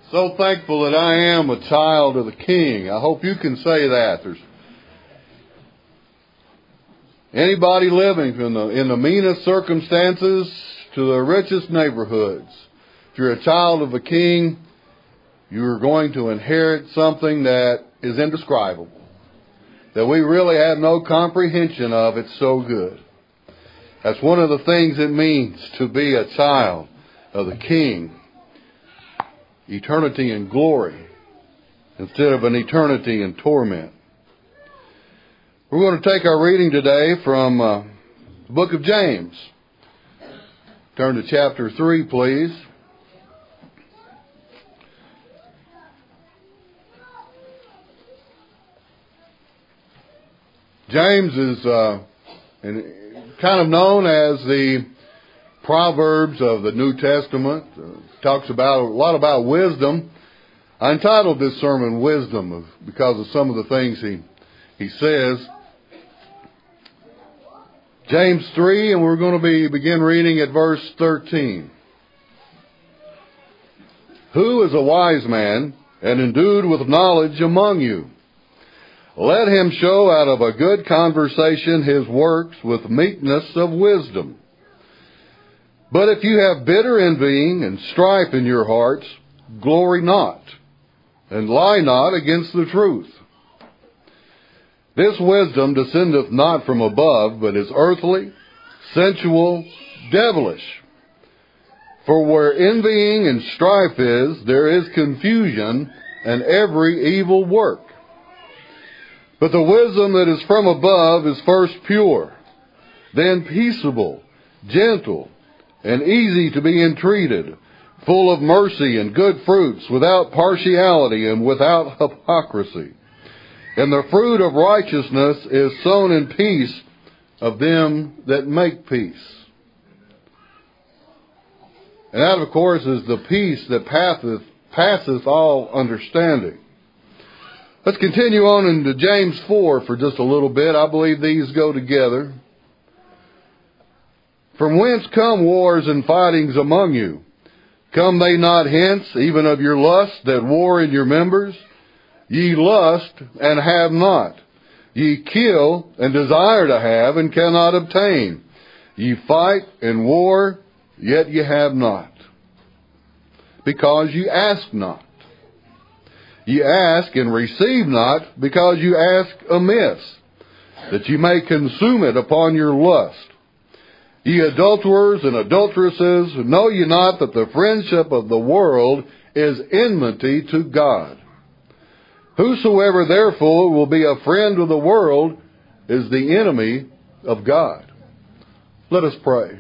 So thankful that I am a child of the King. I hope you can say that. There's anybody living in the meanest circumstances to the richest neighborhoods. If you're a child of the King, you're going to inherit something that is indescribable, that we really have no comprehension of. It's so good. That's one of the things it means to be a child of the King. Eternity in glory instead of an eternity in torment. We're going to take our reading today from the book of James. Turn to chapter 3, please. James is kind of known as the Proverbs of the New Testament. Talks about a lot about wisdom. I entitled this sermon Wisdom because of some of the things he says. James 3, and we're going to begin reading at verse 13. Who is a wise man and endued with knowledge among you? Let him show out of a good conversation his works with meekness of wisdom. But if you have bitter envying and strife in your hearts, glory not, and lie not against the truth. This wisdom descendeth not from above, but is earthly, sensual, devilish. For where envying and strife is, there is confusion and every evil work. But the wisdom that is from above is first pure, then peaceable, gentle, and easy to be entreated, full of mercy and good fruits, without partiality and without hypocrisy. And the fruit of righteousness is sown in peace of them that make peace. And that, of course, is the peace that passeth all understanding. Let's continue on into James 4 for just a little bit. I believe these go together. From whence come wars and fightings among you? Come they not hence, even of your lust that war in your members? Ye lust and have not. Ye kill and desire to have and cannot obtain. Ye fight and war, yet ye have not. Because ye ask not. Ye ask and receive not, because you ask amiss, that ye may consume it upon your lust. Ye adulterers and adulteresses, know ye not that the friendship of the world is enmity to God? Whosoever therefore will be a friend of the world is the enemy of God. Let us pray.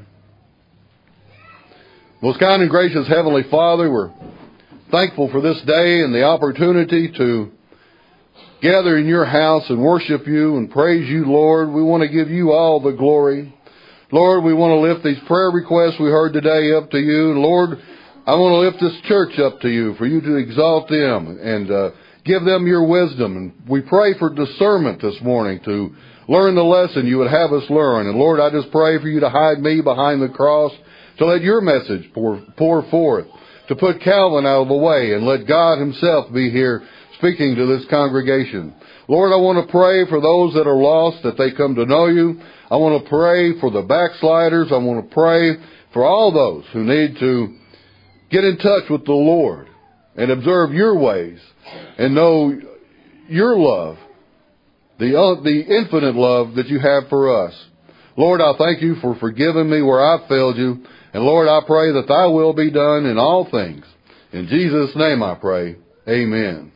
Most kind and gracious Heavenly Father, we're thankful for this day and the opportunity to gather in your house and worship you and praise you, Lord. We want to give you all the glory. Lord, we want to lift these prayer requests we heard today up to you. And Lord, I want to lift this church up to you for you to exalt them and give them your wisdom. And we pray for discernment this morning to learn the lesson you would have us learn. And Lord, I just pray for you to hide me behind the cross, to let your message pour forth, to put Calvin out of the way and let God himself be here speaking to this congregation. Lord, I want to pray for those that are lost, that they come to know you. I want to pray for the backsliders. I want to pray for all those who need to get in touch with the Lord and observe your ways and know your love, the infinite love that you have for us. Lord, I thank you for forgiving me where I failed you. And Lord, I pray that thy will be done in all things. In Jesus' name I pray. Amen.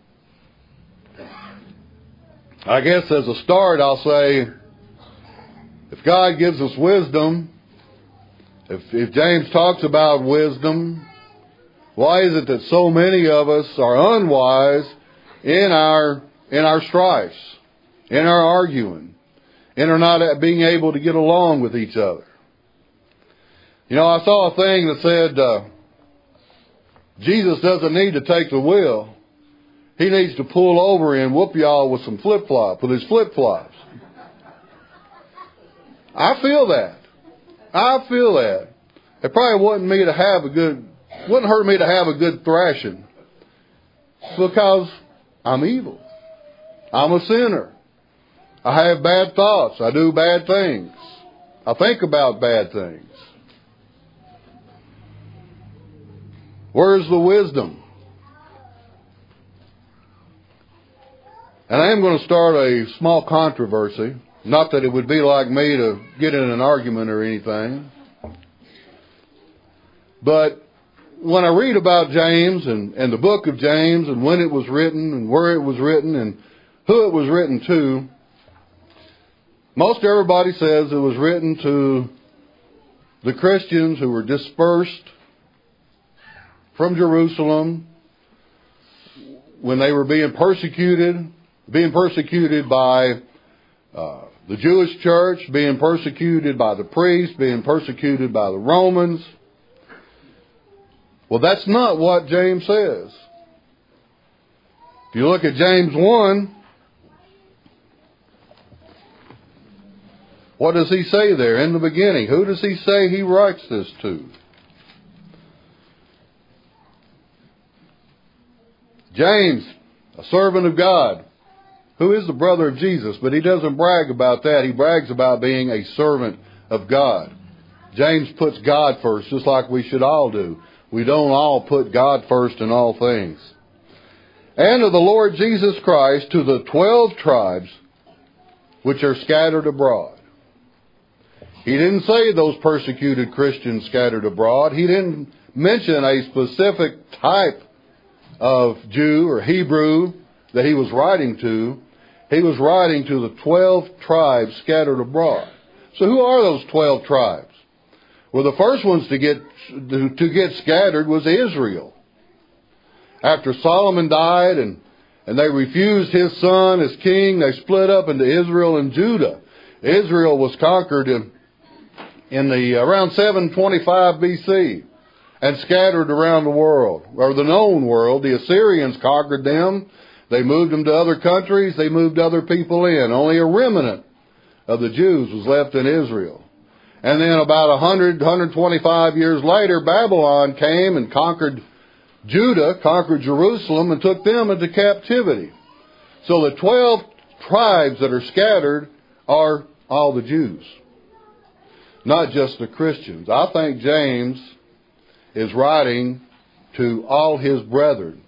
I guess as a start, I'll say, if God gives us wisdom, if James talks about wisdom, why is it that so many of us are unwise in our strifes, in our arguing, and are not being able to get along with each other? You know, I saw a thing that said Jesus doesn't need to take the wheel. He needs to pull over and whoop y'all with some flip-flops, with his flip-flops. I feel that. It probably wouldn't hurt me to have a good thrashing. Because I'm evil. I'm a sinner. I have bad thoughts. I do bad things. I think about bad things. Where's the wisdom? And I am going to start a small controversy. Not that it would be like me to get in an argument or anything. But when I read about James and the book of James and when it was written and where it was written and who it was written to, most everybody says it was written to the Christians who were dispersed from Jerusalem when they were being persecuted by the Jewish church, being persecuted by the priests, being persecuted by the Romans. Well, that's not what James says. If you look at James 1, what does he say there in the beginning? Who does he say he writes this to? James, a servant of God, who is the brother of Jesus, but he doesn't brag about that. He brags about being a servant of God. James puts God first, just like we should all do. We don't all put God first in all things. And of the Lord Jesus Christ to the 12 tribes which are scattered abroad. He didn't say those persecuted Christians scattered abroad. He didn't mention a specific type of Jew or Hebrew that he was writing to. He was writing to the 12 tribes scattered abroad. So who are those 12 tribes? Well, the first ones to get scattered was Israel. After Solomon died and they refused his son as king, they split up into Israel and Judah. Israel was conquered in the around 725 BC and scattered around the world, or the known world. The Assyrians conquered them. They moved them to other countries. They moved other people in. Only a remnant of the Jews was left in Israel. And then about 125 years later, Babylon came and conquered Judah, conquered Jerusalem, and took them into captivity. So the 12 tribes that are scattered are all the Jews, not just the Christians. I think James is writing to all his brethren.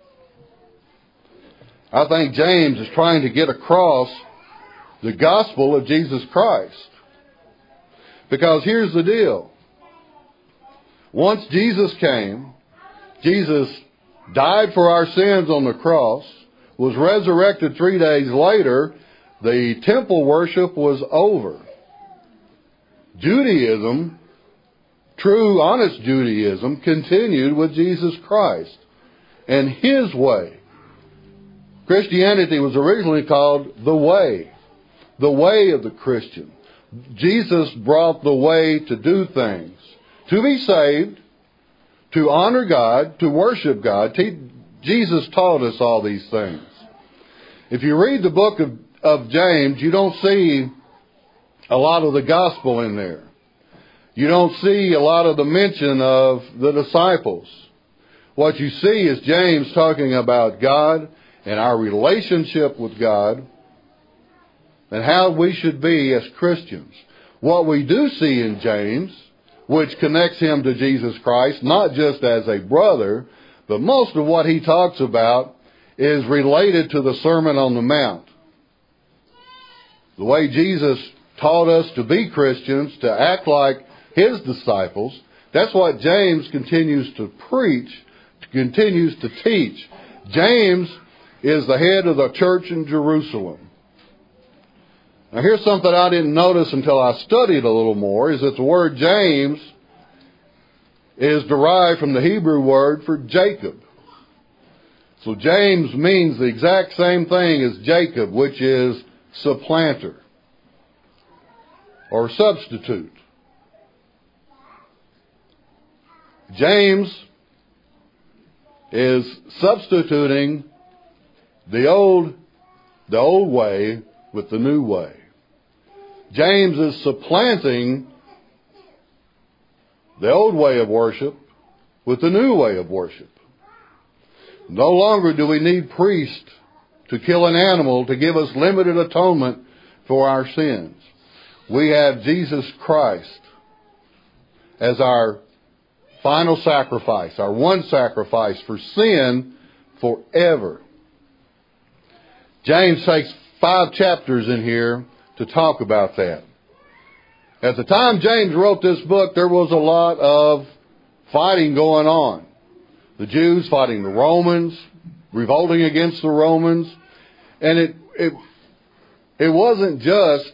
I think James is trying to get across the gospel of Jesus Christ. Because here's the deal. Once Jesus came, Jesus died for our sins on the cross, was resurrected 3 days later, the temple worship was over. Judaism, true, honest Judaism, continued with Jesus Christ and His way. Christianity was originally called the way of the Christian. Jesus brought the way to do things, to be saved, to honor God, to worship God. Jesus taught us all these things. If you read the book of James, you don't see a lot of the gospel in there. You don't see a lot of the mention of the disciples. What you see is James talking about God and our relationship with God and how we should be as Christians. What we do see in James, which connects him to Jesus Christ, not just as a brother, but most of what he talks about is related to the Sermon on the Mount. The way Jesus taught us to be Christians, to act like His disciples, that's what James continues to preach, continues to teach. James is the head of the church in Jerusalem. Now here's something I didn't notice until I studied a little more, is that the word James is derived from the Hebrew word for Jacob. So James means the exact same thing as Jacob, which is supplanter or substitute. James is substituting the old way with the new way. James is supplanting the old way of worship with the new way of worship. No longer do we need priests to kill an animal to give us limited atonement for our sins. We have Jesus Christ as our final sacrifice, our one sacrifice for sin forever. James takes 5 chapters in here to talk about that. At the time James wrote this book, there was a lot of fighting going on. The Jews fighting the Romans, revolting against the Romans. And it wasn't just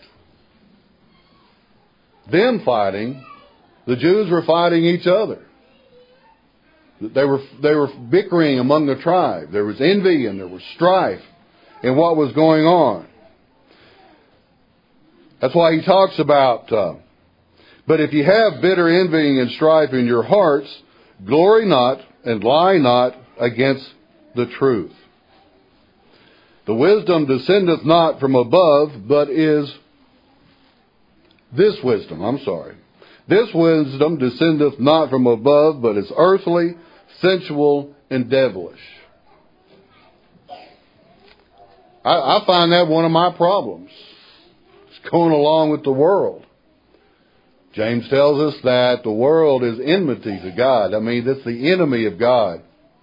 them fighting. The Jews were fighting each other. They were bickering among the tribe. There was envy and there was strife in what was going on. That's why he talks about, but if you have bitter envying and strife in your hearts, glory not and lie not against the truth. The wisdom descendeth not from above, but is this wisdom, This wisdom descendeth not from above, but is earthly, sensual, and devilish. I find that one of my problems. It's going along with the world. James tells us that the world is enmity to God. I mean, it's the enemy of God.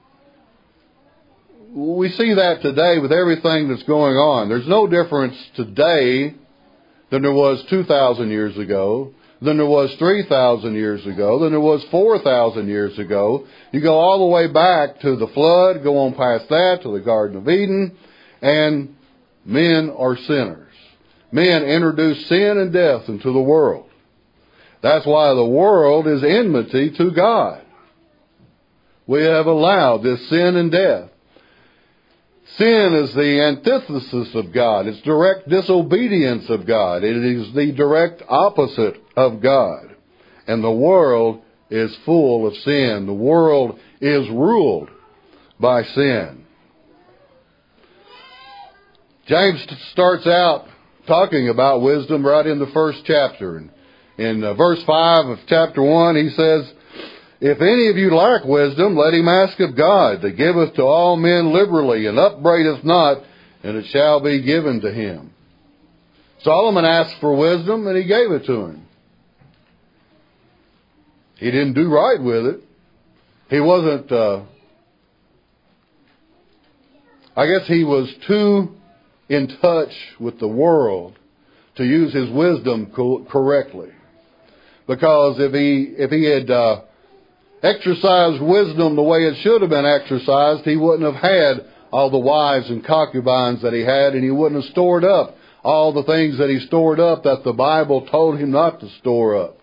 We see that today with everything that's going on. There's no difference today than there was 2,000 years ago, than there was 3,000 years ago, than there was 4,000 years ago. You go all the way back to the flood, go on past that to the Garden of Eden, and men are sinners. Men introduce sin and death into the world. That's why the world is enmity to God. We have allowed this sin and death. Sin is the antithesis of God. It's direct disobedience of God. It is the direct opposite of God. And the world is full of sin. The world is ruled by sin. James starts out talking about wisdom right in the first chapter. In verse 5 of chapter 1, he says, if any of you lack wisdom, let him ask of God, that giveth to all men liberally, and upbraideth not, and it shall be given to him. Solomon asked for wisdom, and he gave it to him. He didn't do right with it. He wasn't, I guess he was too in touch with the world to use his wisdom correctly. Because if he had exercised wisdom the way it should have been exercised, he wouldn't have had all the wives and concubines that he had, and he wouldn't have stored up all the things that he stored up that the Bible told him not to store up.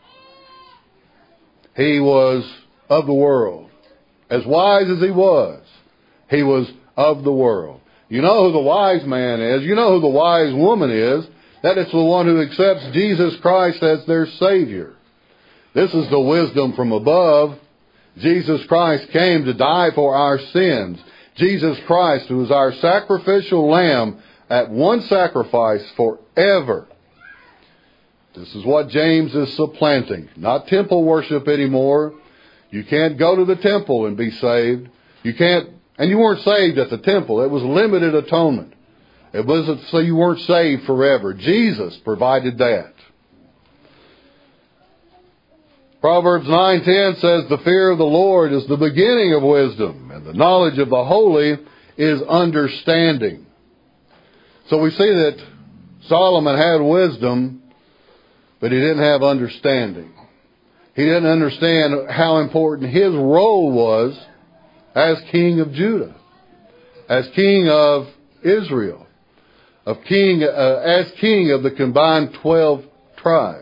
He was of the world. As wise as he was of the world. You know who the wise man is. You know who the wise woman is. That it's the one who accepts Jesus Christ as their Savior. This is the wisdom from above. Jesus Christ came to die for our sins. Jesus Christ, who is our sacrificial lamb, at one sacrifice forever. This is what James is supplanting. Not temple worship anymore. You can't go to the temple and be saved. You can't, and you weren't saved at the temple. It was limited atonement. It wasn't so you weren't saved forever. Jesus provided that. Proverbs 9:10 says, the fear of the Lord is the beginning of wisdom, and the knowledge of the holy is understanding. So we see that Solomon had wisdom, but he didn't have understanding. He didn't understand how important his role was as king of Judah, as king of Israel, as king of the combined 12 tribes.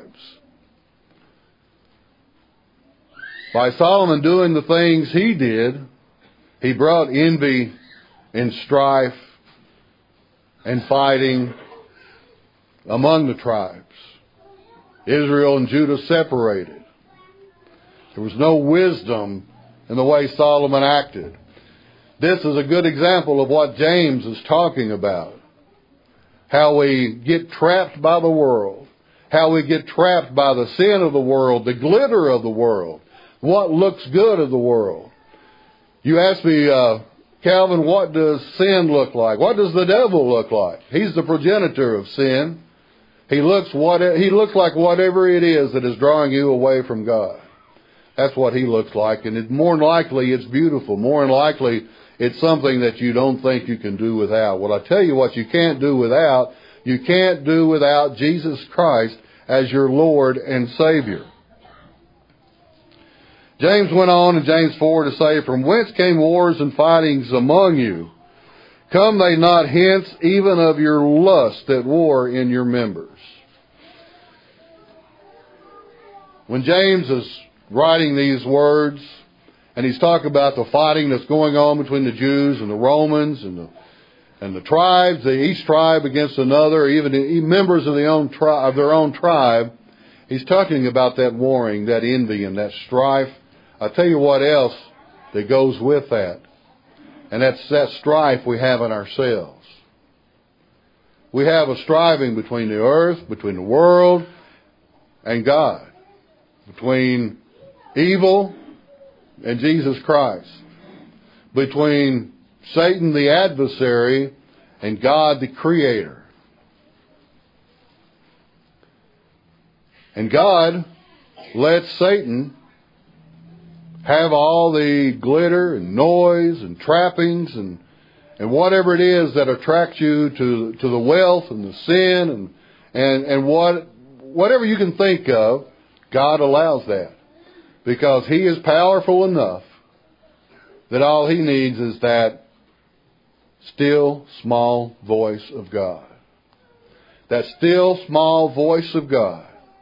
By Solomon doing the things he did, he brought envy and strife and fighting among the tribes. Israel and Judah separated. There was no wisdom in the way Solomon acted. This is a good example of what James is talking about. How we get trapped by the world. How we get trapped by the sin of the world, the glitter of the world. What looks good of the world. You asked me Calvin, what does sin look like? What does the devil look like? He's the progenitor of sin. He looks like whatever it is that is drawing you away from God. That's what he looks like. And more than likely, it's beautiful. More than likely, it's something that you don't think you can do without. Well, I tell you what you can't do without. You can't do without Jesus Christ as your Lord and Savior. James went on in James 4 to say, "From whence came wars and fightings among you? Come they not hence even of your lust that war in your members?" When James is writing these words, and he's talking about the fighting that's going on between the Jews and the Romans and the tribes, each tribe against another, even members of their own tribe, he's talking about that warring, that envy, and that strife. I'll tell you what else that goes with that. And that's that strife we have in ourselves. We have a striving between the earth, between the world, and God. Between evil and Jesus Christ. Between Satan the adversary and God the Creator. And God lets Satan have all the glitter and noise and trappings and whatever it is that attracts you to the wealth and the sin and whatever you can think of, God allows that. Because He is powerful enough that all He needs is that still small voice of God. That still small voice of God.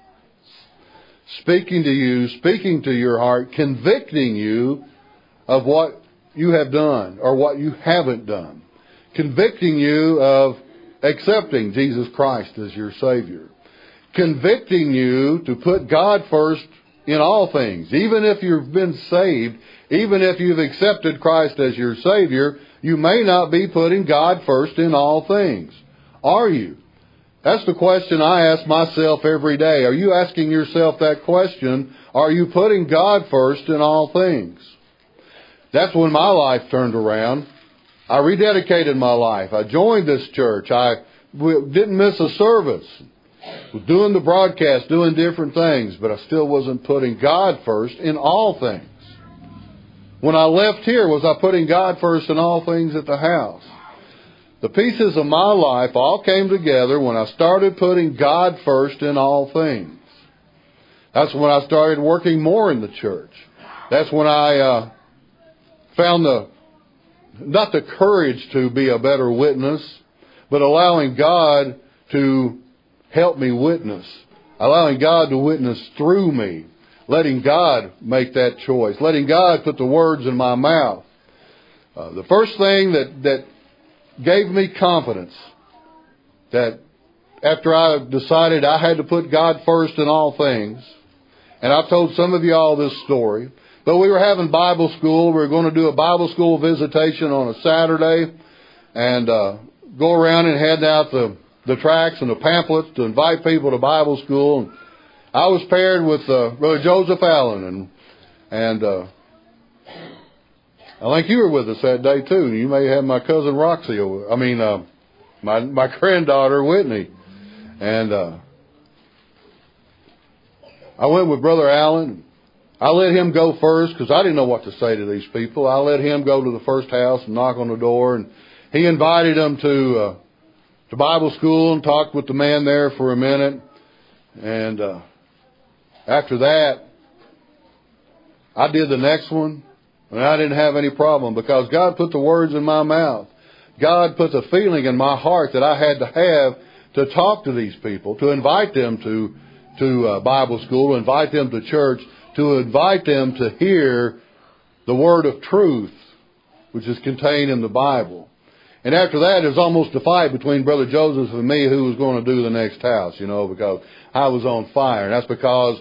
Speaking to you, speaking to your heart, convicting you of what you have done or what you haven't done. Convicting you of accepting Jesus Christ as your Savior. Convicting you to put God first in all things. Even if you've been saved, even if you've accepted Christ as your Savior, you may not be putting God first in all things. Are you? That's the question I ask myself every day. Are you asking yourself that question? Are you putting God first in all things? That's when my life turned around. I rededicated my life. I joined this church. I didn't miss a service. Was doing the broadcast, doing different things, but I still wasn't putting God first in all things. When I left here, was I putting God first in all things at the house? The pieces of my life all came together when I started putting God first in all things. That's when I started working more in the church. That's when I found not the courage to be a better witness, but allowing God to help me witness. Allowing God to witness through me. Letting God make that choice. Letting God put the words in my mouth. The first thing that gave me confidence that after I decided I had to put God first in all things, and I've told some of you all this story, but we were having Bible school. We were going to do a Bible school visitation on a Saturday and go around and hand out the tracts and the pamphlets to invite people to Bible school. And I was paired with Brother Joseph Allen, and I think you were with us that day too. You may have my cousin Roxy over. My granddaughter Whitney, and I went with Brother Allen. I let him go first because I didn't know what to say to these people. I let him go to the first house and knock on the door, and he invited them to Bible school and talked with the man there for a minute. And after that, I did the next one, and I didn't have any problem because God put the words in my mouth. God put the feeling in my heart that I had to have to talk to these people, to invite them to Bible school, to invite them to church, to invite them to hear the word of truth, which is contained in the Bible. And after that, it was almost a fight between Brother Joseph and me who was going to do the next house, because I was on fire. And that's because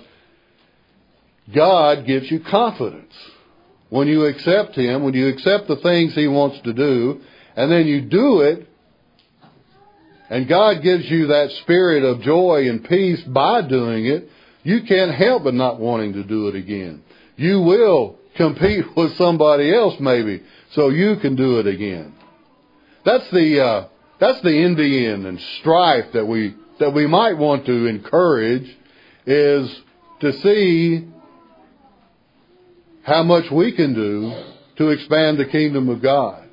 God gives you confidence. When you accept Him, when you accept the things He wants to do, and then you do it, and God gives you that spirit of joy and peace by doing it, you can't help but not wanting to do it again. You will compete with somebody else maybe so you can do it again. That's the envying and strife that we might want to encourage, is to see how much we can do to expand the kingdom of God.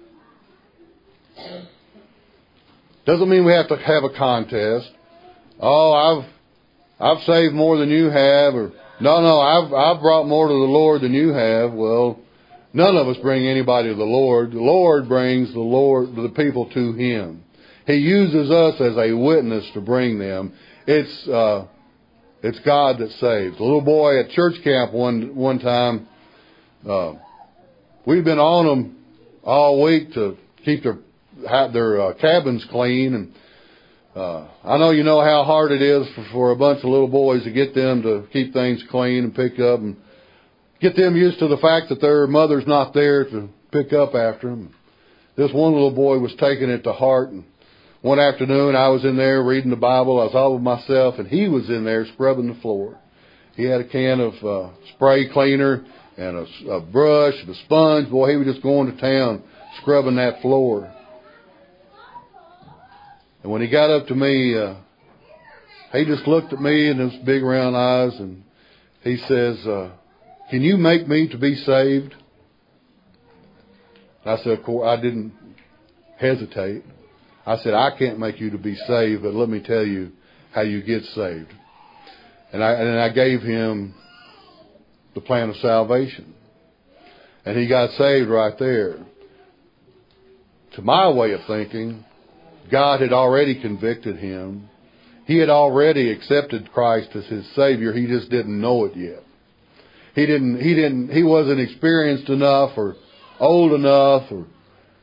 Doesn't mean we have to have a contest. Oh, I've saved more than you have, or no, I've brought more to the Lord than you have. Well, none of us bring anybody to the Lord. The Lord brings the people to Him. He uses us as a witness to bring them. It's God that saves. A little boy at church camp one time, we've been on them all week to keep their cabins clean, and I know you know how hard it is for a bunch of little boys to get them to keep things clean and pick up and get them used to the fact that their mother's not there to pick up after them. This one little boy was taking it to heart, and one afternoon I was in there reading the Bible. I was all by myself, and he was in there scrubbing the floor. He had a can of spray cleaner and a brush and a sponge. Boy, he was just going to town scrubbing that floor. And when he got up to me, he just looked at me in his big round eyes, and he says, "Can you make me to be saved?" I said, of course, I didn't hesitate. I said, "I can't make you to be saved, but let me tell you how you get saved." And I gave him the plan of salvation. And he got saved right there. To my way of thinking, God had already convicted him. He had already accepted Christ as his Savior. He just didn't know it yet. He wasn't experienced enough or old enough or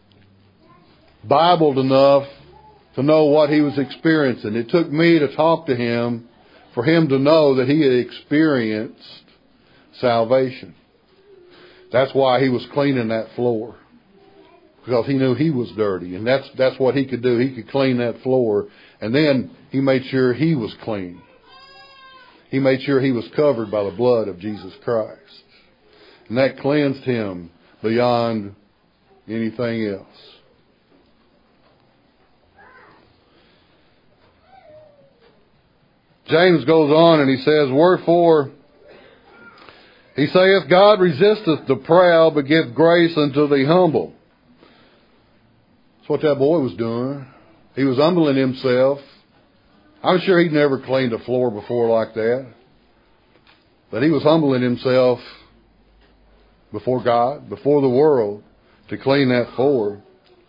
Bibled enough to know what he was experiencing. It took me to talk to him for him to know that he had experienced salvation. That's why he was cleaning that floor, because he knew he was dirty, and that's what he could do. He could clean that floor, and then he made sure he was clean. He made sure he was covered by the blood of Jesus Christ, and that cleansed him beyond anything else. James goes on and he says, "Wherefore, he saith, God resisteth the proud, but giveth grace unto the humble." That's what that boy was doing. He was humbling himself. I'm sure he'd never cleaned a floor before like that. But he was humbling himself before God, before the world, to clean that floor.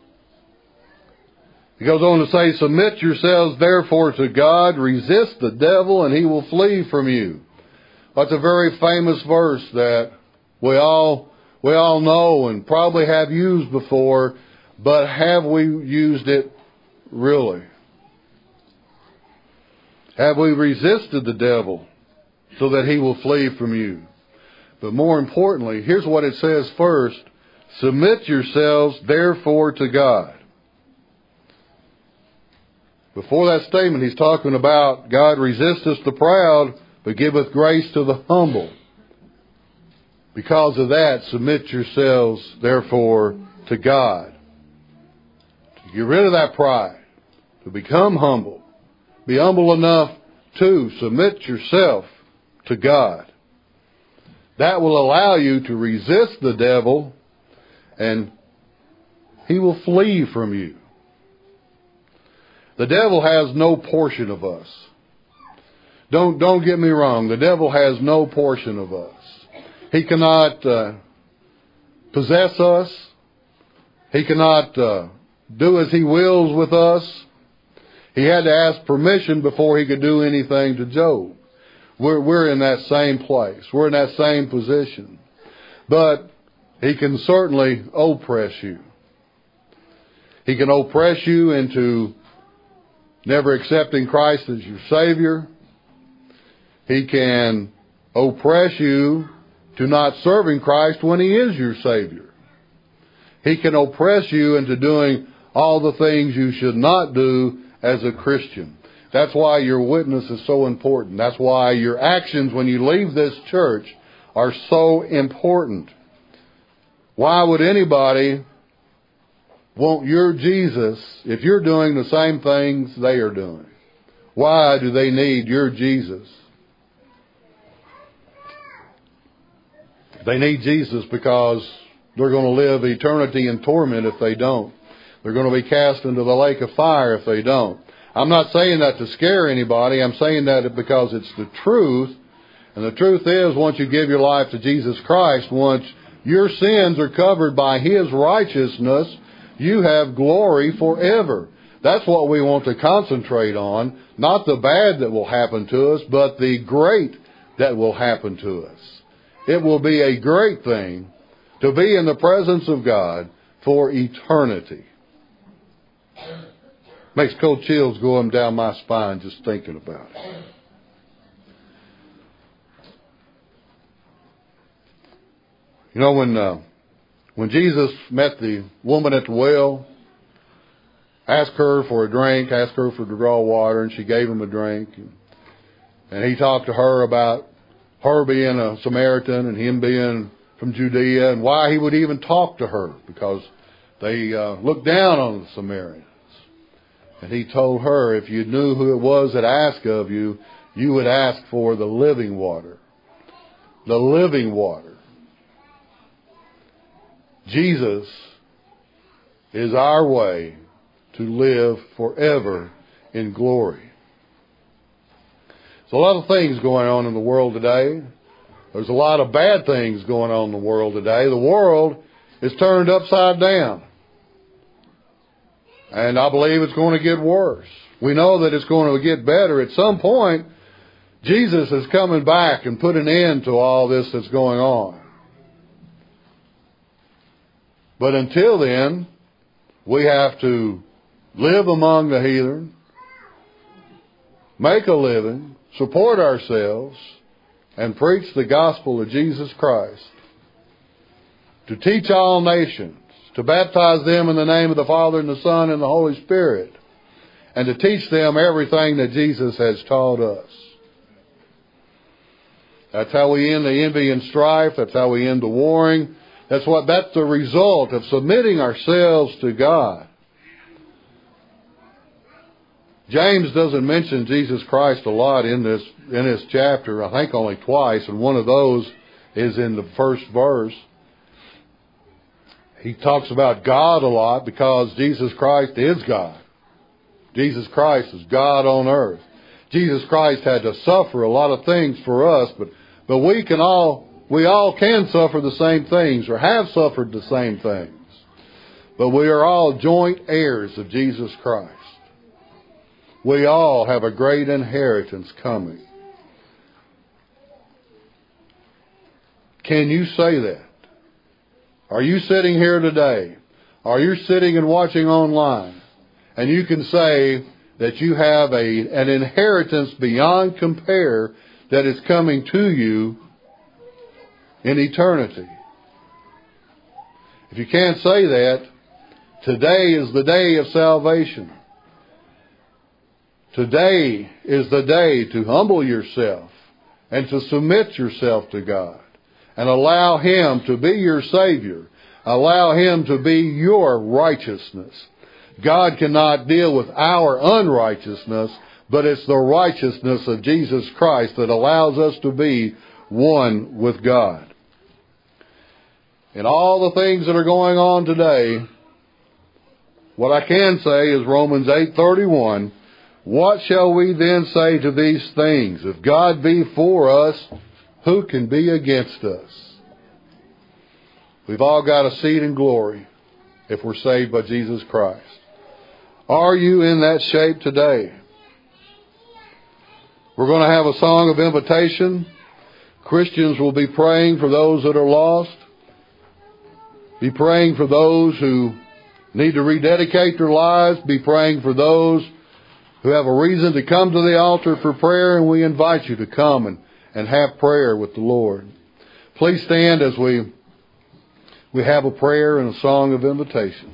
He goes on to say, "Submit yourselves therefore to God, resist the devil, and he will flee from you." That's a very famous verse that we all know and probably have used before, but have we used it really? Have we resisted the devil so that he will flee from you? But more importantly, here's what it says first: "Submit yourselves therefore to God." Before that statement, he's talking about God resisteth the proud, but giveth grace to the humble. Because of that, submit yourselves therefore to God. To get rid of that pride, to become humble. Be humble enough to submit yourself to God. That will allow you to resist the devil, and he will flee from you. The devil has no portion of us. Don't get me wrong. The devil has no portion of us. He cannot possess us. He cannot do as he wills with us. He had to ask permission before he could do anything to Job. We're in that same place. We're in that same position. But he can certainly oppress you. He can oppress you into never accepting Christ as your Savior. He can oppress you to not serving Christ when He is your Savior. He can oppress you into doing all the things you should not do as a Christian. That's why your witness is so important. That's why your actions when you leave this church are so important. Why would anybody want your Jesus if you're doing the same things they are doing? Why do they need your Jesus? They need Jesus because they're going to live eternity in torment if they don't. They're going to be cast into the lake of fire if they don't. I'm not saying that to scare anybody. I'm saying that because it's the truth. And the truth is, once you give your life to Jesus Christ, once your sins are covered by His righteousness, you have glory forever. That's what we want to concentrate on. Not the bad that will happen to us, but the great that will happen to us. It will be a great thing to be in the presence of God for eternity. Makes cold chills going down my spine just thinking about it. You know, when Jesus met the woman at the well, asked her for a drink, asked her to draw water, and she gave him a drink. And he talked to her about her being a Samaritan and him being from Judea, and why he would even talk to her, because they looked down on the Samaritans. And he told her, if you knew who it was that asked of you, you would ask for the living water. The living water. Jesus is our way to live forever in glory. There's a lot of things going on in the world today. There's a lot of bad things going on in the world today. The world is turned upside down. And I believe it's going to get worse. We know that it's going to get better. At some point, Jesus is coming back and put an end to all this that's going on. But until then, we have to live among the heathen, make a living, support ourselves, and preach the gospel of Jesus Christ. To teach all nations, to baptize them in the name of the Father and the Son and the Holy Spirit, and to teach them everything that Jesus has taught us. That's how we end the envy and strife. That's how we end the warring. That's the result of submitting ourselves to God. James doesn't mention Jesus Christ a lot in this chapter. I think only twice, and one of those is in the first verse. He talks about God a lot because Jesus Christ is God. Jesus Christ is God on earth. Jesus Christ had to suffer a lot of things for us, but we all can suffer the same things or have suffered the same things. But we are all joint heirs of Jesus Christ. We all have a great inheritance coming. Can you say that? Are you sitting here today? Are you sitting and watching online? And you can say that you have an inheritance beyond compare that is coming to you in eternity. If you can't say that, today is the day of salvation. Today is the day to humble yourself and to submit yourself to God and allow Him to be your Savior. Allow Him to be your righteousness. God cannot deal with our unrighteousness, but it's the righteousness of Jesus Christ that allows us to be one with God. In all the things that are going on today, what I can say is Romans 8:31, what shall we then say to these things? If God be for us, who can be against us? We've all got a seat in glory if we're saved by Jesus Christ. Are you in that shape today? We're going to have a song of invitation. Christians will be praying for those that are lost. Be praying for those who need to rededicate their lives. Be praying for those who have a reason to come to the altar for prayer, and we invite you to come and have prayer with the Lord. Please stand as we have a prayer and a song of invitation.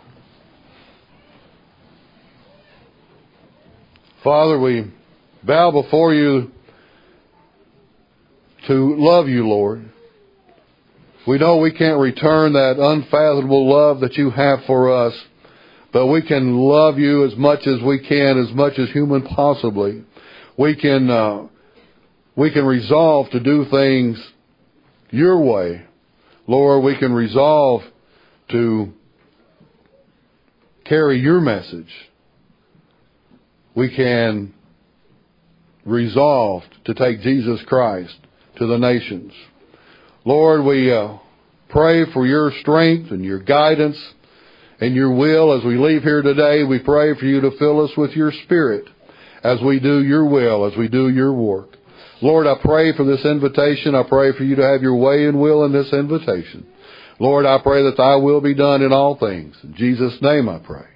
Father, we bow before you to love you, Lord. We know we can't return that unfathomable love that you have for us, but we can love you as much as we can, as much as human possibly. We can resolve to do things your way. Lord, we can resolve to carry your message. We can resolve to take Jesus Christ to the nations. Lord, we pray for your strength and your guidance and your will as we leave here today. We pray for you to fill us with your Spirit as we do your will, as we do your work. Lord, I pray for this invitation. I pray for you to have your way and will in this invitation. Lord, I pray that thy will be done in all things. In Jesus' name I pray.